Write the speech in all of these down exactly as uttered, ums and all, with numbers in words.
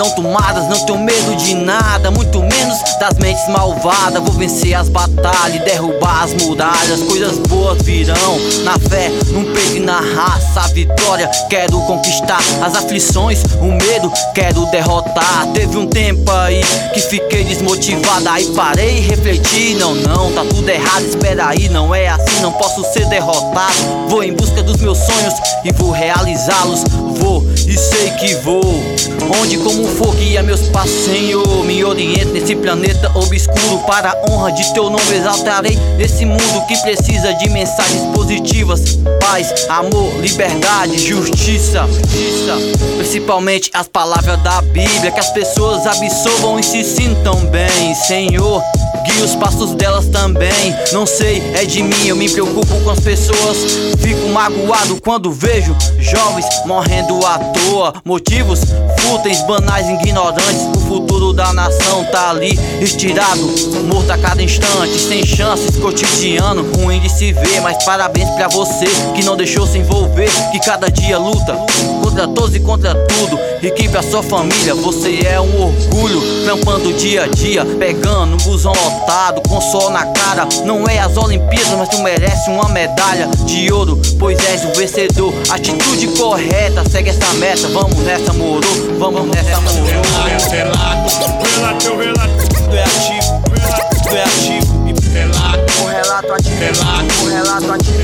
serão tomadas. Não tenho medo de nada, muito menos das mentes malvadas. Vou vencer as batalhas e derrubar as muralhas. Coisas boas virão, na fé, no peito e na raça. A vitória quero conquistar, as aflições, o medo quero derrotar. Teve um tempo aí que fiquei desmotivado, aí parei e refleti. Não, não, tá tudo errado, espera aí, não é assim, não posso ser derrotado. Vou em busca dos meus sonhos e vou realizá-los. Vou e sei que vou, onde como for guia meus passos, Senhor. Me oriente nesse planeta obscuro, para a honra de teu nome exaltarei. Nesse mundo que precisa de mensagens positivas, paz, amor, liberdade, justiça, justiça. Principalmente as palavras da Bíblia, que as pessoas absorvam e se sintam bem, Senhor. Guia os passos delas também. Não sei, é de mim, eu me preocupo com as pessoas. Fico magoado quando vejo jovens morrendo à toa. Motivos fúteis, banais, ignorantes. O futuro da nação tá ali estirado, morto a cada instante, sem chances, cotidiano, ruim de se ver. Mas parabéns pra você que não deixou se envolver, que cada dia luta contra todos e contra tudo. E que pra sua família você é um orgulho, trampando dia a dia, pegando um busão lotado, com sol na cara. Não é as Olimpíadas, mas tu merece uma medalha de ouro, pois és o vencedor. Atitude correta, segue essa meta. Vamos nessa, moro, vamos nessa, moro. Relato, relato, relato, tu é ativo, tu é ativo. O relato ativo, o relato ativo.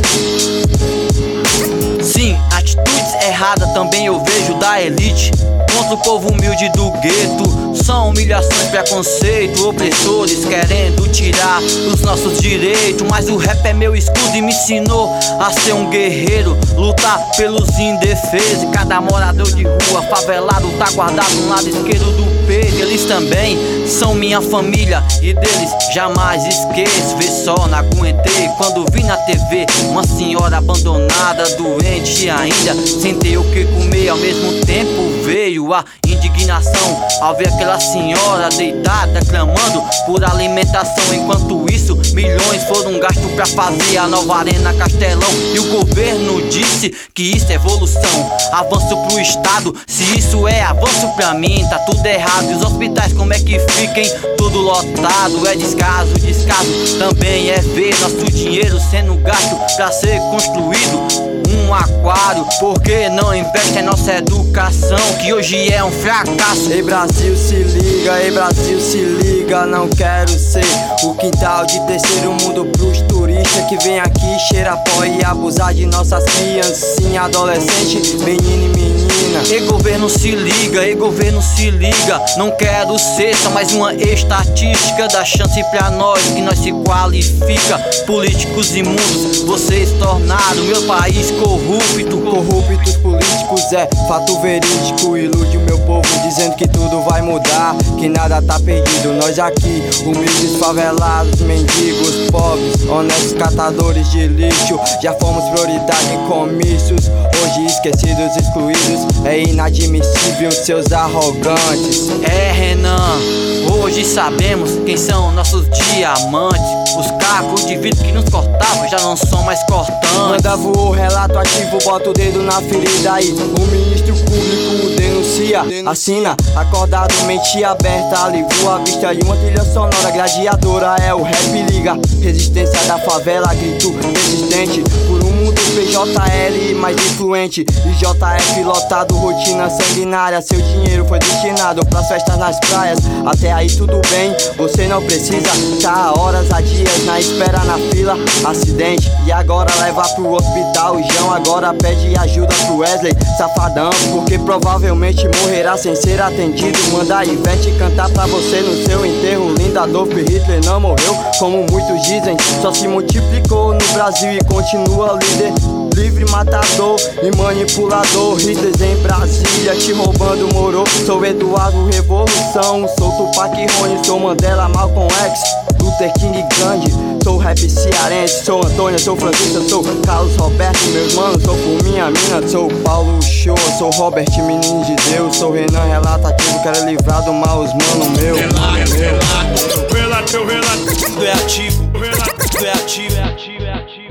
Sim, atitudes erradas também eu vejo da elite contra o povo humilde do gueto. São humilhações, preconceito, opressores querendo tirar os nossos direitos. Mas o rap é meu escudo e me ensinou a ser um guerreiro, lutar pelos indefesos. E cada morador de rua, favelado, tá guardado no lado esquerdo do peito. Eles também são minha família e deles jamais esqueço. Vê só, não aguentei quando vi na T V uma senhora abandonada, doente ainda, sem ter o que comer. Ao mesmo tempo veio a indignação ao ver aquela senhora deitada clamando por alimentação. Enquanto isso, milhões foram gastos pra fazer a nova Arena Castelão. E o governo disse que isso é evolução, avanço pro estado. Se isso é avanço pra mim, tá tudo errado. E os hospitais como é que fiquem tudo lotado? É descaso, descaso também é ver nosso dinheiro sendo gasto pra ser construído um aquário. Porque não investe em nossa educação, que hoje é um fracasso. Ei Brasil se liga, ei Brasil se liga. Não quero ser o quintal de terceiro mundo pros turistas que vem aqui cheirar pó e abusar de nossas criancinhas, adolescente, menino e menina. Ei governo se liga, ei governo se liga. Não quero ser só mais uma estatística. Dá chance pra nós que nós se qualifica. Políticos imundos, vocês tornaram meu país corrupto. Corruptos políticos é fato verídico. Ilude o meu povo dizendo que tudo vai mudar, que nada tá perdido. Nós aqui, humildes, favelados, mendigos, pobres, honestos, catadores de lixo, já fomos prioridade em comícios. Hoje esquecidos, excluídos, é inadmissível seus arrogantes. É Renan, hoje sabemos quem são nossos diamantes. Os cacos de vidro que nos cortavam já não são mais cortantes. Manda voou, relato ativo, bota o dedo na ferida aí. O ministro público denuncia, assina, acordado, mente aberta, alivou a vista e uma trilha sonora gladiadora. É o rap liga, resistência da favela, grito resistente por um mundo P J L mais influente. E J F lotado, rotina sanguinária. Seu dinheiro foi destinado pras festas nas praias. Até aí tudo bem, você não precisa tá horas a dias na espera na fila. Acidente e agora leva pro hospital. O João agora pede ajuda pro Wesley Safadão, porque provavelmente morrerá sem ser atendido. Manda a Ivete cantar pra você no seu enterro. Linda Adolf Hitler não morreu, como muitos dizem, só se multiplicou no Brasil e continua líder. Livre, matador e manipulador. Hitlers em Brasília te roubando morou. Sou Eduardo Revolução, sou Tupac Rony, sou Mandela, Malcolm X, Luther King, Gandhi. Sou rap cearense, sou Antônio, sou Francisco, sou Carlos Roberto, meus manos, sou por minha mina. Sou Paulo Show, sou Robert, menino de Deus. Sou Renan, relatativo, quero livrar do mal os mano meu. Relato, relato, relato, relato, tu é ativo, relato, tu é ativo, é ativo, é ativo.